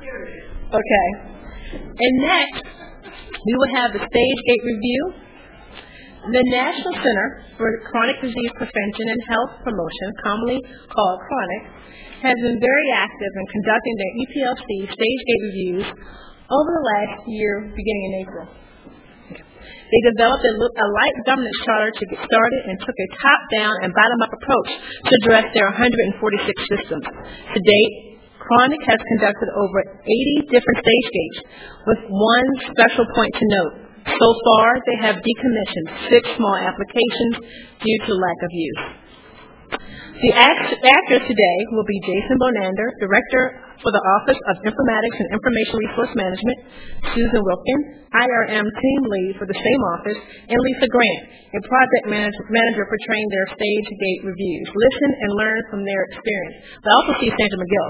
Okay. And next, we will have the stage gate review. The National Center for Chronic Disease Prevention and Health Promotion, commonly called CHRONIC, has been very active in conducting their EPLC stage gate reviews over the last year, beginning in April. They developed a light governance charter to get started and took a top-down and bottom-up approach to address their 146 systems. To date, CHRONIC has conducted over 80 different stage gates, with one special point to note. So far, they have decommissioned 6 small applications due to lack of use. The actors today will be Jason Bonander, Director for the Office of Informatics and Information Resource Management, Susan Wilkin, IRM Team Lead for the same office, and Lisa Grant, a project manager portraying their stage gate reviews. Listen and learn from their experience. But I also see Sandra McGill,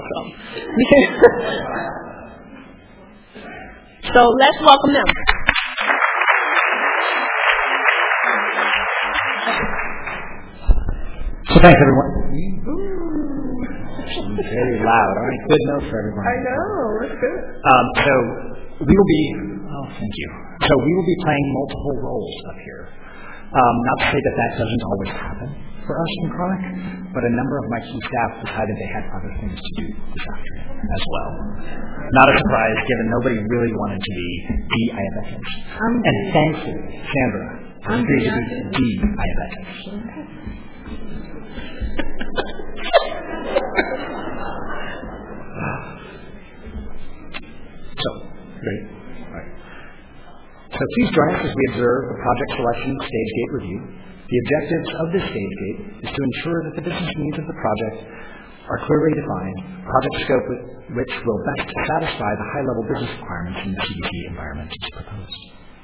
so let's welcome them. So thanks, everyone. Very loud. All right, good notes for everyone. I know, that's good. So we will be, thank you. So we will be playing multiple roles up here. Not to say that that doesn't always happen for us in Chronic, but a number of my key staff decided they had other things to do this afternoon as well. Not a surprise, given nobody really wanted to be DIFS. And thank you, Sandra, for agreeing to be DIFS. Great. All right. So please join us as we observe the project selection stage gate review. The objectives of this stage gate is to ensure that the business needs of the project are clearly defined, project scope which will best satisfy the high-level business requirements in the CDC environment as proposed.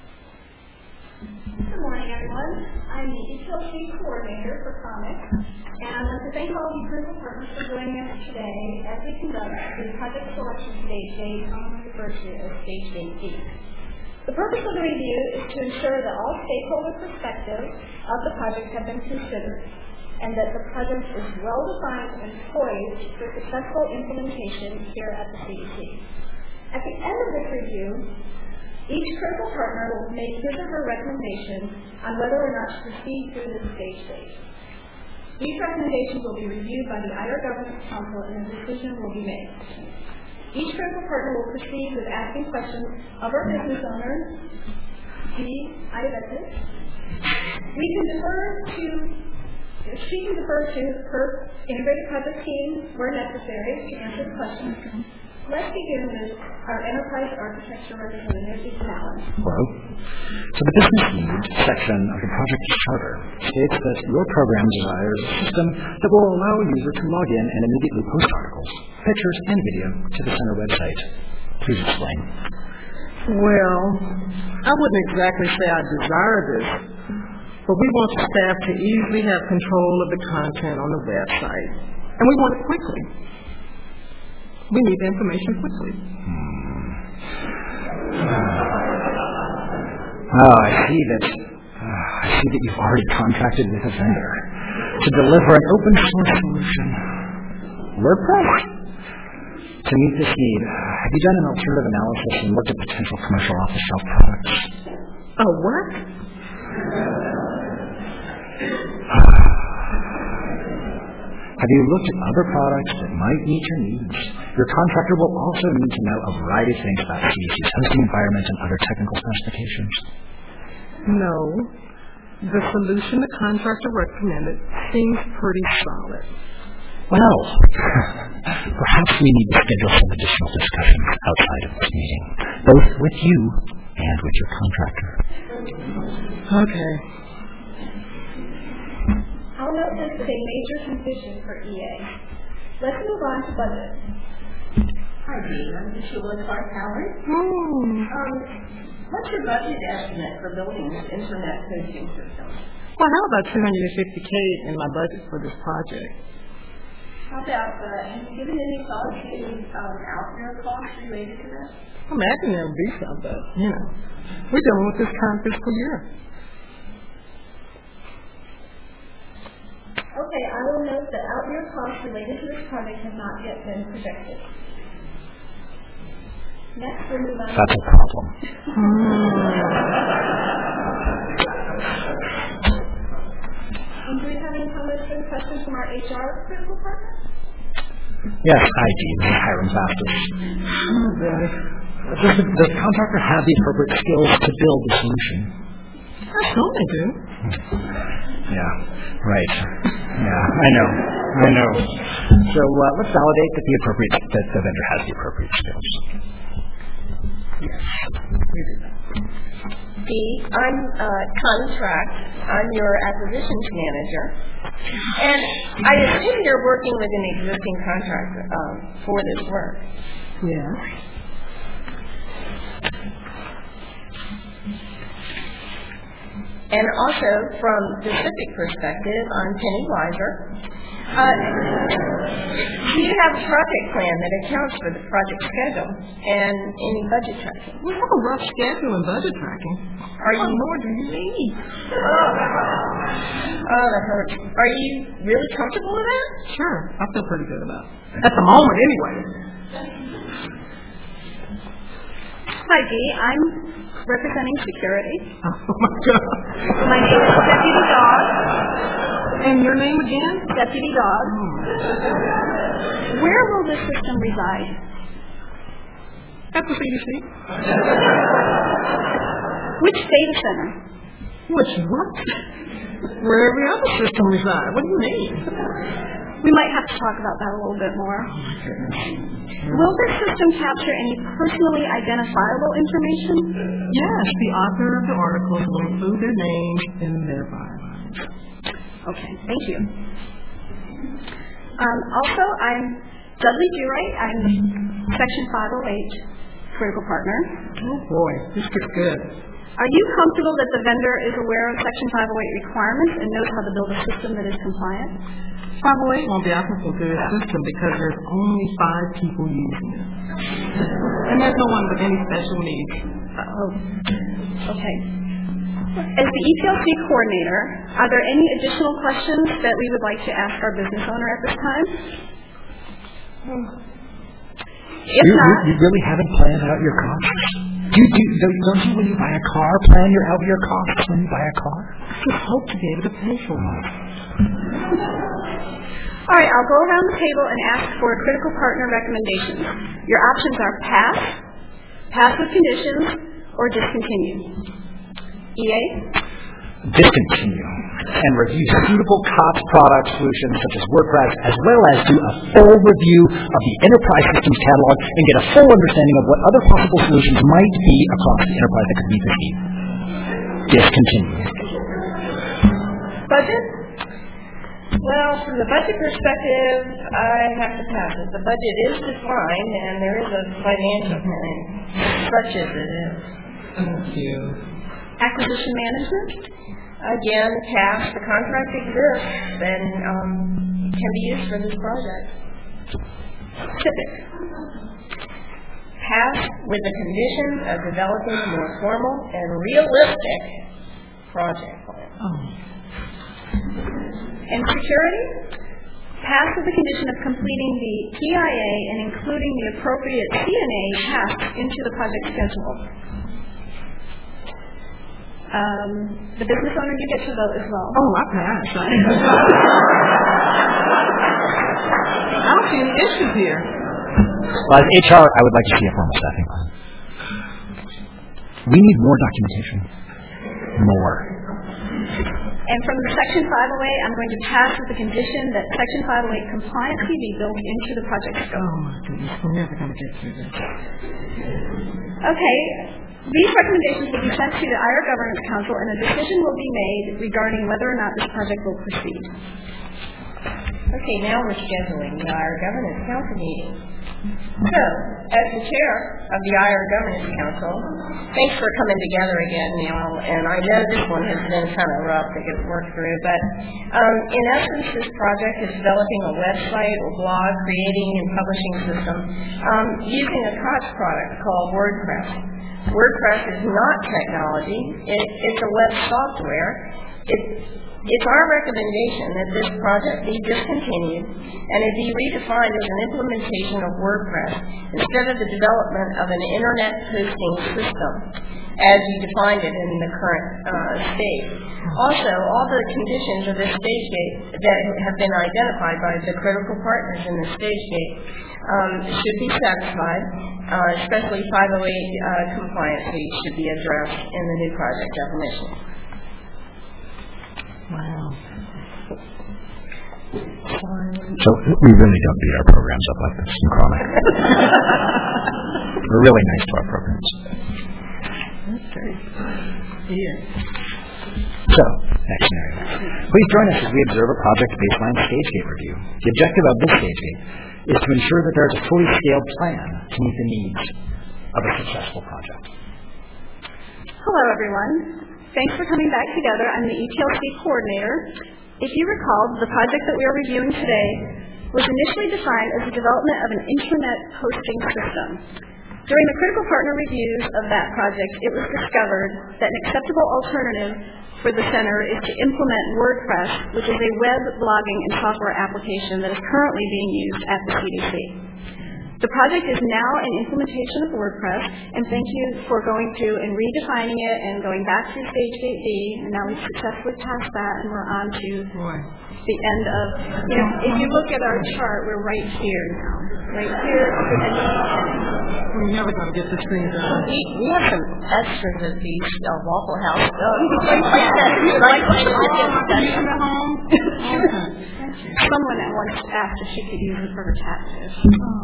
Good morning, everyone. I'm the EPLC coordinator for CHRONIC, and I'd like to thank all of you critical partners for joining us today as we conduct the project selection stage gate, commonly referred to as stage gate D. The purpose of the review is to ensure that all stakeholder perspectives of the project have been considered, and that the project is well defined and poised for successful implementation here at the CDC. At the end of this review, each critical partner will make his or her recommendation on whether or not to proceed through this stage gate. These recommendations will be reviewed by the IR Governance Council and a decision will be made. Each critical partner will proceed with asking questions of our business owners, She can defer to her integrated project team where necessary to answer the questions. Let's begin with our enterprise architecture representative, Ethan Allen. Hello. So the business needs section of the project charter states that your program desires a system that will allow a user to log in and immediately post articles, pictures, and video to the center website. Please explain. Well, I wouldn't exactly say I desire this, but we want the staff to easily have control of the content on the website, and we want it quickly. We need the information quickly. I see that you've already contracted with a vendor to deliver an open source solution. WordPress? To meet this need, have you done an alternative analysis and looked at potential commercial off-the-shelf products? Oh, what? Have you looked at other products that might meet your needs? Your contractor will also need to know a variety of things about CDC's hosting environment and other technical specifications. No. The solution the contractor recommended seems pretty solid. Well, perhaps we need to schedule some additional discussions outside of this meeting, both with you and with your contractor. Okay. I'll note this is a major transition for EA. Let's move on to budget. Hi, Dean. I'm Sheila Clark-Howard. What's your budget estimate for building this internet hosting system? Well, I have about $250K in my budget for this project. How about, have you given any thought to out-there costs related to this? I imagine there'll be some, but, we're dealing with this current fiscal year. Okay, I will note that out-year costs related to this project have not yet been projected. Next, we'll move on. That's a problem. And do we have any comments or questions from our HR critical partner? Yes, IG, hiring fastest. Does the contractor have the appropriate skills to build the solution? I know they do. Yeah, right. Yeah, I know. So let's validate that the vendor has the appropriate skills. Dee, I'm contract. I'm your acquisitions manager. And I assume you're working with an existing contractor for this work. Yeah. And also, from the civic perspective, I'm Penny Weiser. Do you have a project plan that accounts for the project schedule and any budget tracking? We have a rough schedule and budget tracking. Are you? What more do you need? Oh, that hurts. Are you really comfortable with that? Sure, I feel pretty good about it. At the moment, anyway. Hi, Dee. I'm representing security. Oh, my God. My name is Deputy Dog. And your name again? Deputy Dog. Where will this system reside? At the CDC. Which data center? Which what? Where every other system resides. What do you mean? We might have to talk about that a little bit more. Will this system capture any personally identifiable information? Yes, the author of the articles will include their names in their byline. Okay, thank you. Also, I'm Dudley Dewright. I'm Section 508 Critical Partner. Oh boy, this gets good. Are you comfortable that the vendor is aware of Section 508 requirements and knows how to build a system that is compliant? 508 won't be applicable to this system because there's only 5 people using it. And there's no one with any special needs. Okay. As the EPLC coordinator, are there any additional questions that we would like to ask our business owner at this time? If not, You really haven't planned out your costs? Don't you, when you buy a car, plan out your costs when you buy a car? I just hope to be able to pay for one. all right, I'll go around the table and ask for critical partner recommendations. Your options are pass with conditions, or discontinue. EA? Discontinue and review suitable COTS product solutions such as WordPress, as well as do a full review of the enterprise systems catalog and get a full understanding of what other possible solutions might be across the enterprise that could meet this need. Discontinue. Budget? Well, from the budget perspective, I have to pass it. The budget is defined, and there is a financial plan, such as it is. Thank you. Acquisition management? Again, pass. The contract exists and can be used for this project. Civic? Pass with the condition of developing a more formal and realistic project plan. And security? Pass with the condition of completing the PIA and including the appropriate CNA tasks into the project schedule. The business owner, you get to vote as well. Oh, I passed. I don't see any issues here. Well, as HR, I would like to see a formal staffing plan. We need more documentation. More. And from the Section 508, I'm going to pass with the condition that Section 508 compliance be built into the project scope. Oh, my goodness. We're never going to get through this. Okay. These recommendations will be sent to the IR Governance Council, and a decision will be made regarding whether or not this project will proceed. Okay, now we're scheduling the IR Governance Council meeting. So, as the chair of the IR Governance Council, thanks for coming together again, Neil. And I know this one has been kind of rough to get worked through, but in essence, this project is developing a website or blog, creating and publishing system using a COTS product called WordPress. WordPress is not technology. It's a web software. It It's our recommendation that this project be discontinued and it be redefined as an implementation of WordPress instead of the development of an internet hosting system as you defined it in the current state. Also, all the conditions of this stage gate that have been identified by the critical partners in the stage gate should be satisfied, especially 508 compliance should be addressed in the new project definition. Wow. So we really don't beat our programs up like this in Chronic. We're really nice to our programs. Okay. Yeah. So, next scenario. Please join us as we observe a project baseline stage gate review. The objective of this stage gate is to ensure that there is a fully scaled plan to meet the needs of a successful project. Hello, everyone. Thanks for coming back together. I'm the ETLC coordinator. If you recall, the project that we are reviewing today was initially defined as the development of an intranet hosting system. During the critical partner reviews of that project, it was discovered that an acceptable alternative for the center is to implement WordPress, which is a web blogging and software application that is currently being used at the CDC. The project is now in implementation of WordPress, and thank you for going through and redefining it and going back through Stage Gate B, and now we've successfully passed that, and we're on to the end of, if you look at our chart, we're right here now. Right here at the end of the beginning. We're never going to get this thing done. We have some extras of these Waffle House. Someone at once asked if she could use it for her taxes.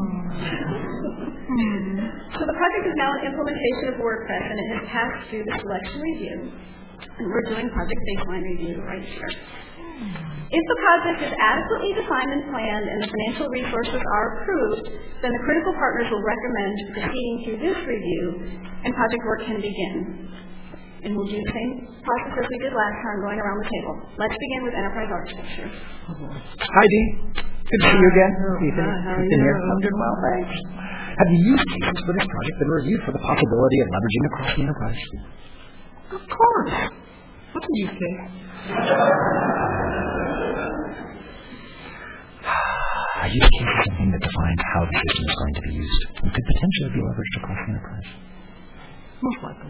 So the project is now in implementation of WordPress, and it has passed through the selection review. And we're doing project baseline review right here. If the project is adequately defined and planned and the financial resources are approved, then the critical partners will recommend proceeding through this review and project work can begin. And we'll do the same process as we did last time, going around the table. Let's begin with enterprise architecture. Hi, Dee. Good to see you again. Ethan, been here. I'm doing well, thanks. Have the use cases for this project been reviewed for the possibility of leveraging across the enterprise? Of course. What do you think? A use case is something that defines how the system is going to be used and could potentially be leveraged across the enterprise. Most likely.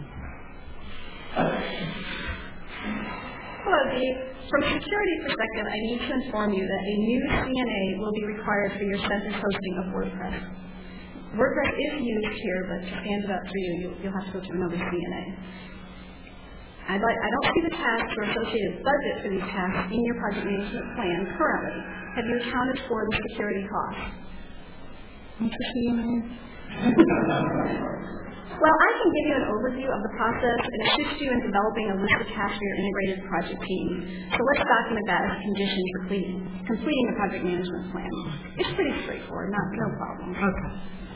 Hello, Dee. From a security perspective, I need to inform you that a new CNA will be required for your center's hosting of WordPress. WordPress is used here, but to stand it up for you, you'll have to go to another CNA. I don't see the tasks or associated budget for these tasks in your project management plan currently. Have you accounted for the security costs? What's the CNA? Well, I can give you an overview of the process and assist you in developing a list of tasks for your integrated project team. So let's document that as a condition for completing the project management plan. It's pretty straightforward, no problem. Okay.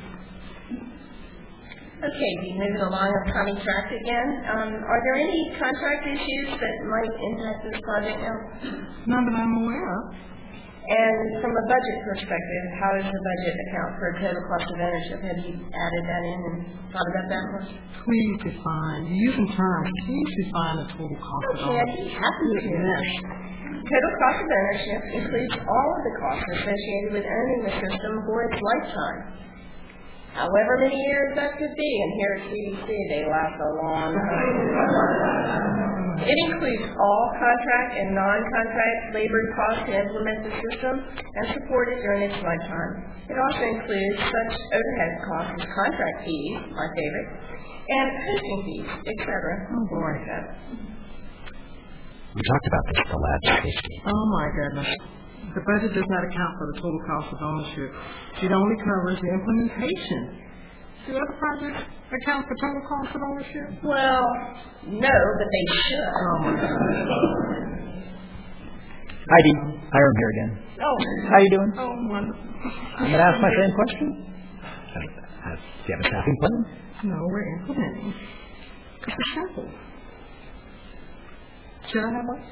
Okay, moving along on contract again. Are there any contract issues that might impact this project now? None that I'm aware of. And from a budget perspective, how does the budget account for total cost of ownership? Have you added that in and thought about that much? Please define, using terms, please define the total cost of Okay, I'd ownership. be happy to do that. Total cost of ownership includes all of the costs associated with owning the system for its lifetime. However many years that could be, and here at CDC they last a long time. It includes all contract and non-contract labor costs to implement the system and support it during its lifetime. It also includes such overhead costs as contract fees, my favorite, and hosting fees, etc. Oh boy. We talked about this at the lab safety. Oh my goodness. The budget does not account for the total cost of ownership. It only covers the implementation. Do other projects account for total cost of ownership? Well, no, but they should. Oh my God. Heidi, Hiram here again. Oh, How you doing? Oh, wonderful. I'm going to ask my same question. Do you have a staffing plan? No, we're implementing. It's a sample. Should I have one?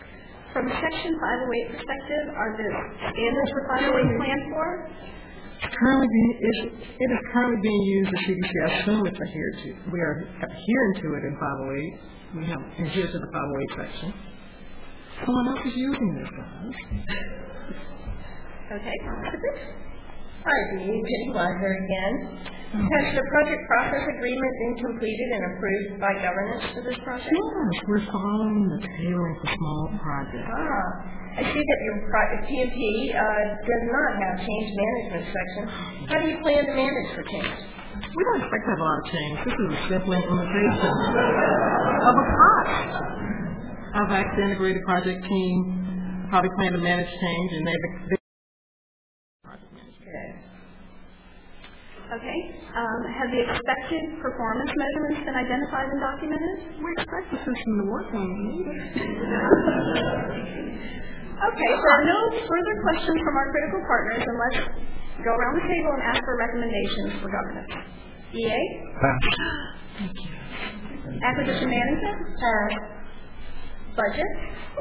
From a Section 508 perspective, are the standards for 508 planned for? It is currently being used at CDC. I assume it's adhered to. We are adhering to it in 508. We have adhered to the 508 section. Someone else is using this, guys. Okay. All right, Penny Weiser again. Has the project process agreement been completed and approved by governance for this project? Yes, we're following the tailoring for small projects. I see that your PMP does not have change management section. How do you plan to manage for change? We don't expect to have a lot of change. This is a simple implementation of a POT. Our VAX integrated project team probably plan to manage change, and they've Okay. Have the expected performance measurements been identified and documented? we expect the system to work on it. Okay, there are no further questions from our critical partners, and let's go around the table and ask for recommendations for governance. EA? Pass. Acquisition management? Budget?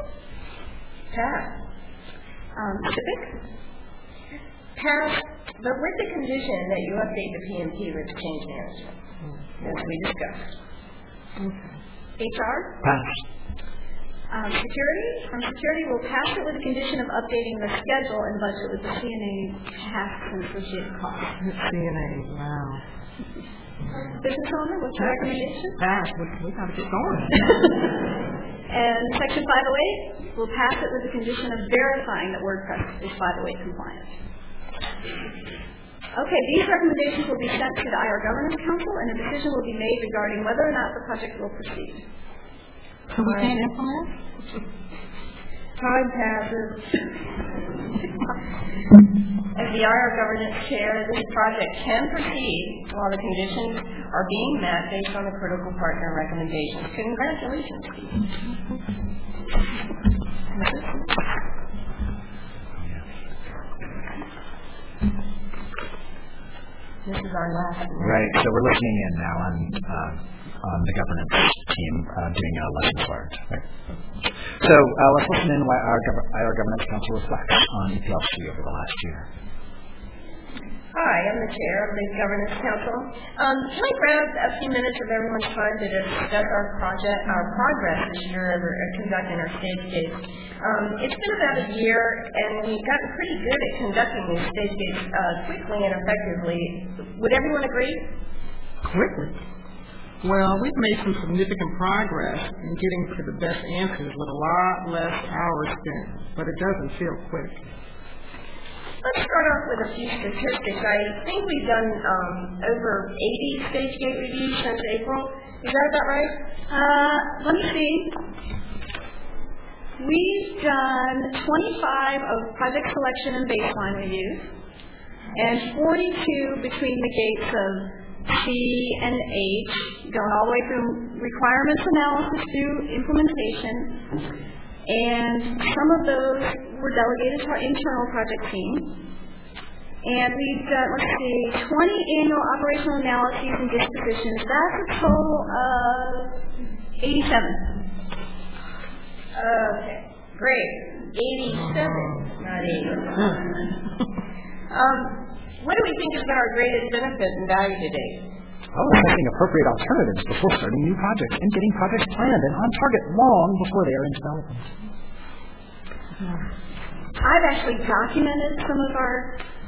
Civic? Pass, but with the condition that you update the PMP with change management, as we discussed. HR? Pass. Security? From security, we'll pass it with the condition of updating the schedule and budget with the CNA tasks and associated costs. CNA, wow. Business owner, what's your recommendation? Pass. We got to get going. And Section 508, we'll pass it with the condition of verifying that WordPress is 508 compliant. Okay, these recommendations will be sent to the IR Governance Council, and a decision will be made regarding whether or not the project will proceed. So we can't implement? Time passes. As the IR Governance Chair, this project can proceed while the conditions are being met based on the critical partner recommendations. Congratulations, Steve. This is our last one. Right, so we're listening in now on the governance team doing lessons learned. Right? So let's listen in what our Governance Council reflects on EPLC over the last year. Hi, I'm the chair of the Governance Council. Can I grab a few minutes of everyone's time to discuss our progress this year of conducting our stage gates? It's been about a year, and we've gotten pretty good at conducting these stage gates quickly and effectively. Would everyone agree? Quickly. Well, we've made some significant progress in getting to the best answers with a lot less hours spent, but it doesn't feel quick. Let's start off with a few statistics. I think we've done over 80 stage gate reviews since April. Is that about right? Let me see. We've done 25 of project selection and baseline reviews, and 42 between the gates of C and H, going all the way from requirements analysis to implementation. And some of those were delegated to our internal project team. And we've done, 20 annual operational analyses and dispositions. That's a total of 87. Okay, great. 87, not 80. What do we think has been our greatest benefit and value to date? Assessing appropriate alternatives before starting new projects and getting projects planned and on target long before they are in development. I've actually documented some of our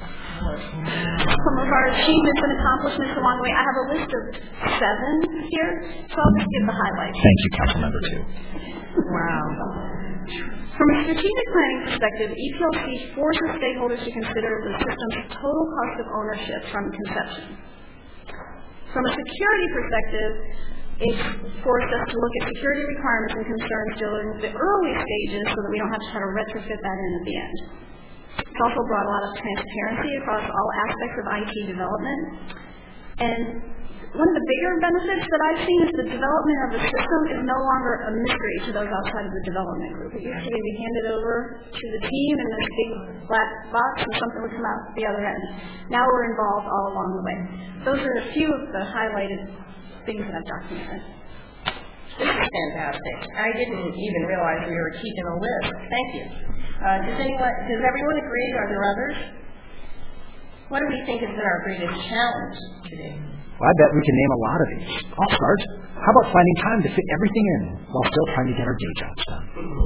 achievements and accomplishments along the way. I have a list of 7 here, so I'll just give the highlights. Thank you, Councilmember 2. Wow. From a strategic planning perspective, EPLC forces stakeholders to consider the system's total cost of ownership from conception. From a security perspective, it forced us to look at security requirements and concerns during the early stages so that we don't have to try to retrofit that in at the end. It's also brought a lot of transparency across all aspects of IT development. And one of the bigger benefits that I've seen is the development of the system is no longer a mystery to those outside of the development group. It used to be we handed over to the team in this big black box and something would come out the other end. Now we're involved all along the way. Those are a few of the highlighted things that I've documented. This is fantastic. I didn't even realize we were keeping a list. Thank you. Does everyone agree? Are there others? What do we think has been our greatest challenge today? Well, I bet we can name a lot of these. I'll start. How about finding time to fit everything in while still trying to get our day jobs done?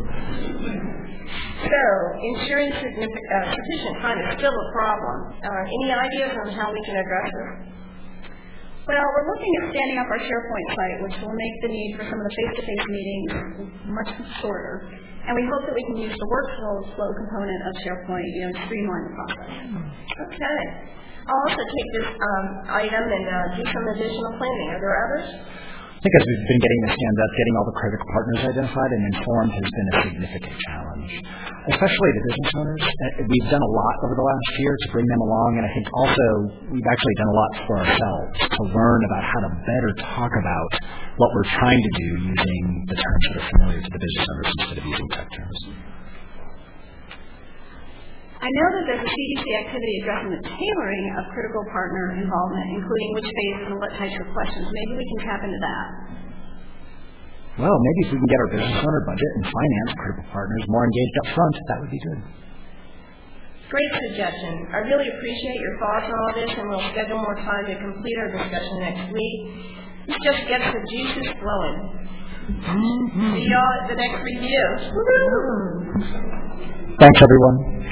So, ensuring sufficient time is still a problem. Any ideas on how we can address it? Well, we're looking at standing up our SharePoint site, which will make the need for some of the face-to-face meetings much shorter. And we hope that we can use the workflow component of SharePoint, to streamline the process. Okay. I'll also take this item and do some additional planning. Are there others? I think as we've been getting this stand up, getting all the critical partners identified and informed has been a significant challenge, especially the business owners. We've done a lot over the last year to bring them along, and I think also we've actually done a lot for ourselves to learn about how to better talk about what we're trying to do using the terms that are familiar to the business owners instead of using tech terms. I know that there's a CDC activity addressing the tailoring of critical partner involvement, including which phases and what types of questions. Maybe we can tap into that. Well, maybe if we can get our business owner budget and finance critical partners more engaged up front, that would be good. Great suggestion. I really appreciate your thoughts on all this, and we'll schedule more time to complete our discussion next week. This just gets the juices flowing. See y'all at the next review. Thanks, everyone.